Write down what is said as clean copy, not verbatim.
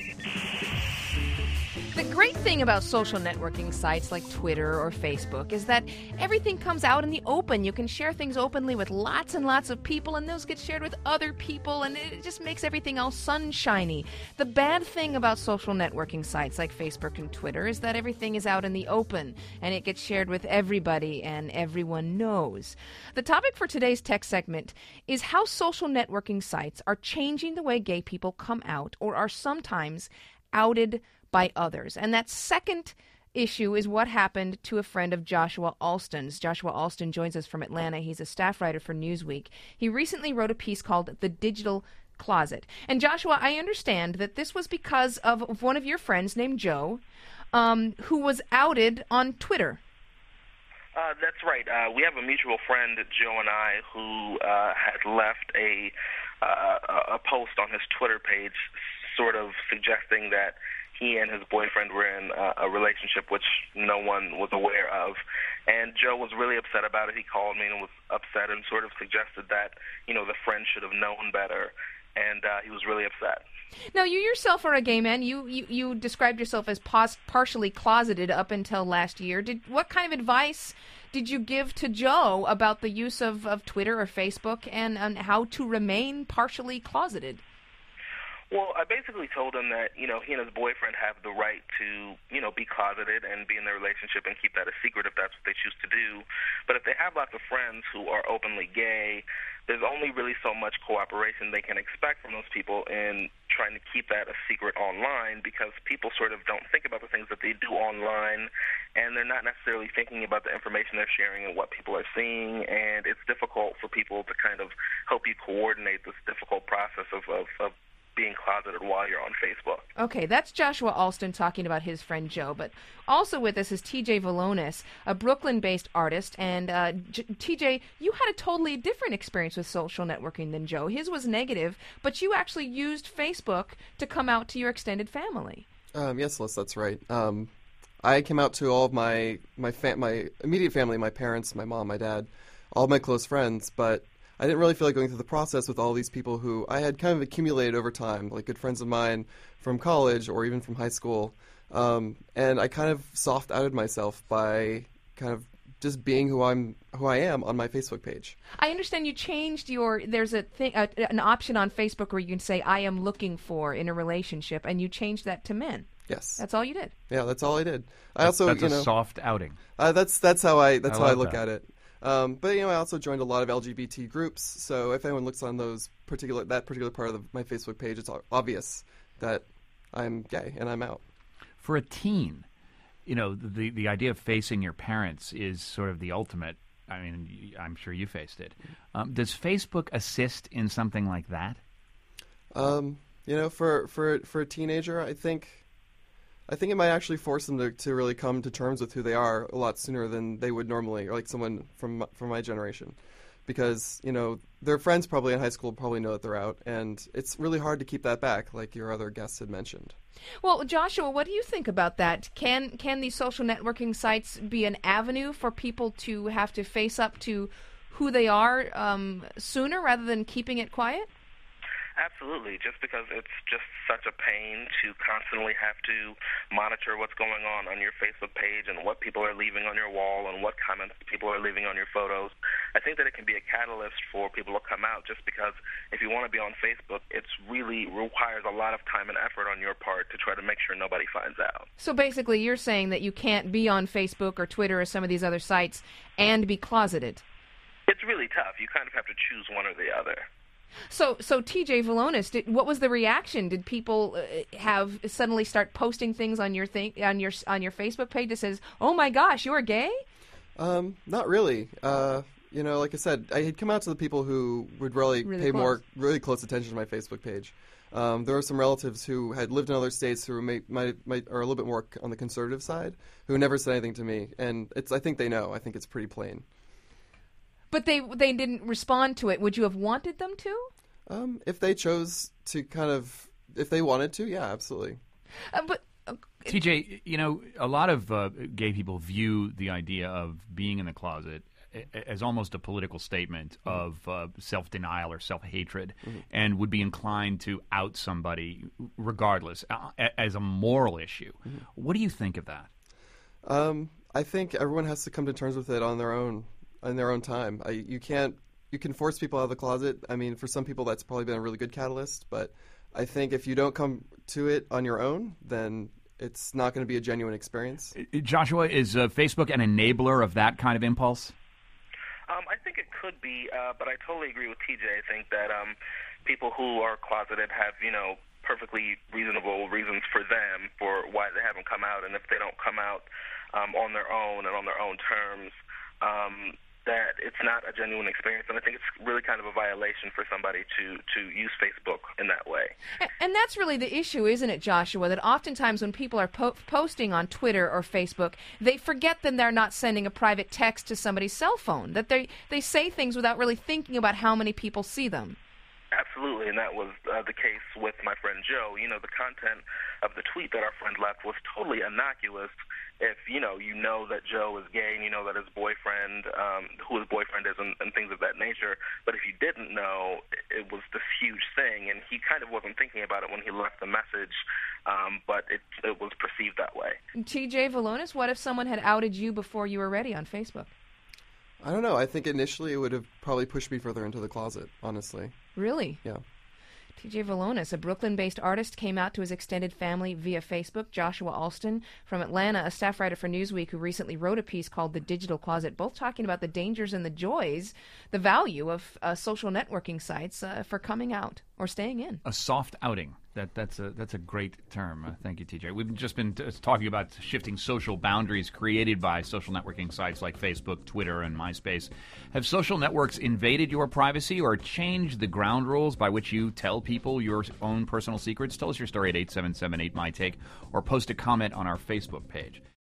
The great thing about social networking sites like Twitter or Facebook is that everything comes out in the open. You can share things openly with lots and lots of people, and those get shared with other people, and it just makes everything all sunshiny. The bad thing about social networking sites like Facebook and Twitter is that everything is out in the open, and it gets shared with everybody, and everyone knows. The topic for today's tech segment is how social networking sites are changing the way gay people come out or are sometimes outed by others. And that second issue is what happened to a friend of Joshua Alston's. Joshua Alston joins us from Atlanta. He's a staff writer for Newsweek. He recently wrote a piece called The Digital Closet. And Joshua, I understand that this was because of one of your friends named Joe, who was outed on Twitter. That's right. We have a mutual friend, Joe and I, who had left a post on his Twitter page sort of suggesting that he and his boyfriend were in a relationship which no one was aware of. And Joe was really upset about it. He called me and was upset and sort of suggested that, the friend should have known better. And he was really upset. Now, you yourself are a gay man. You described yourself as partially closeted up until last year. What kind of advice did you give to Joe about the use of Twitter or Facebook and how to remain partially closeted? Well, I basically told him that, he and his boyfriend have the right to, be closeted and be in their relationship and keep that a secret if that's what they choose to do. But if they have lots of friends who are openly gay, there's only really so much cooperation they can expect from those people in trying to keep that a secret online, because people sort of don't think about the things that they do online, and they're not necessarily thinking about the information they're sharing and what people are seeing, and it's difficult for people to kind of help you coordinate this difficult process of being closeted while you're on Facebook. Okay, that's Joshua Alston talking about his friend Joe, but also with us is TJ Valonis, a Brooklyn-based artist, and TJ, you had a totally different experience with social networking than Joe. His was negative, but you actually used Facebook to come out to your extended family. Yes, Liz, that's right. I came out to all of my immediate family, my parents, my mom, my dad, all my close friends, but I didn't really feel like going through the process with all these people who I had kind of accumulated over time, like good friends of mine from college or even from high school. And I kind of soft-outed myself by kind of just being who I am on my Facebook page. I understand you changed there's an option on Facebook where you can say, I am looking for in a relationship, and you changed that to men. Yes. That's all you did. Yeah, that's all I did. That's a soft outing. That's how I look at it. But I also joined a lot of LGBT groups, so if anyone looks on that particular part of my Facebook page, it's obvious that I'm gay and I'm out. For a teen, the idea of facing your parents is sort of the ultimate. I mean, I'm sure you faced it. Does Facebook assist in something like that? For a teenager, I think it might actually force them to really come to terms with who they are a lot sooner than they would normally, or like someone from my generation. Because, their friends probably in high school probably know that they're out, and it's really hard to keep that back, like your other guests had mentioned. Well, Joshua, what do you think about that? Can these social networking sites be an avenue for people to have to face up to who they are sooner rather than keeping it quiet? Absolutely, just because it's just such a pain to constantly have to monitor what's going on your Facebook page and what people are leaving on your wall and what comments people are leaving on your photos. I think that it can be a catalyst for people to come out, just because if you want to be on Facebook, it really requires a lot of time and effort on your part to try to make sure nobody finds out. So basically you're saying that you can't be on Facebook or Twitter or some of these other sites and be closeted. It's really tough. You kind of have to choose one or the other. So TJ Valonis, what was the reaction? Did people have suddenly start posting things on your on your Facebook page that says, "Oh my gosh, you're gay"? Not really. Like I said, I had come out to the people who would really pay really close attention to my Facebook page. There were some relatives who had lived in other states who might are a little bit more on the conservative side, who never said anything to me, and I think they know. I think it's pretty plain. But they didn't respond to it. Would you have wanted them to? If they chose to if they wanted to, yeah, absolutely. TJ, a lot of gay people view the idea of being in the closet as almost a political statement of self-denial or self-hatred, and would be inclined to out somebody regardless as a moral issue. What do you think of that? I think everyone has to come to terms with it on their own time. You can force people out of the closet. I mean, for some people, that's probably been a really good catalyst. But I think if you don't come to it on your own, then it's not going to be a genuine experience. Joshua, is Facebook an enabler of that kind of impulse? I think it could be, but I totally agree with TJ. I think that people who are closeted have, perfectly reasonable reasons for them for why they haven't come out, and if they don't come out on their own and on their own terms, that it's not a genuine experience, and I think it's really kind of a violation for somebody to use Facebook in that way. And that's really the issue, isn't it, Joshua, that oftentimes when people are posting on Twitter or Facebook, they forget that they're not sending a private text to somebody's cell phone, that they say things without really thinking about how many people see them. Absolutely, and that was the case with my friend Joe. The content of the tweet that our friend left was totally innocuous. If you know that Joe is gay, and you know that his boyfriend, who his boyfriend is, and things of that nature. But if you didn't know, it was this huge thing, and he kind of wasn't thinking about it when he left the message. But it was perceived that way. TJ Valonis, what if someone had outed you before you were ready on Facebook? I don't know. I think initially it would have probably pushed me further into the closet, honestly. Really? Yeah. TJ Valonis, a Brooklyn-based artist, came out to his extended family via Facebook. Joshua Alston from Atlanta, a staff writer for Newsweek who recently wrote a piece called The Digital Closet, both talking about the dangers and the joys, the value of social networking sites for coming out or staying in. A soft outing. That's a great term. Thank you, TJ. We've just been talking about shifting social boundaries created by social networking sites like Facebook, Twitter, and MySpace. Have social networks invaded your privacy or changed the ground rules by which you tell people your own personal secrets? Tell us your story at 877-8MyTake or post a comment on our Facebook page.